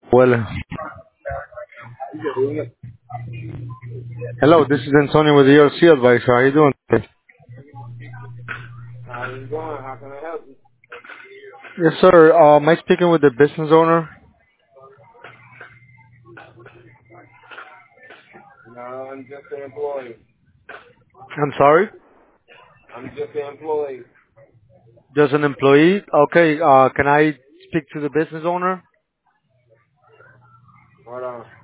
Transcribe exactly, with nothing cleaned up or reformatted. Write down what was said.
Well, hello, this is Antonio with the E L C Advisor. How are you doing today? How's it going? How can I help you? Yes, sir. Uh, am I speaking with the business owner? No, I'm just an employee. I'm sorry? I'm just an employee. Just an employee? Okay, uh, can I speak to the business owner? Hold on.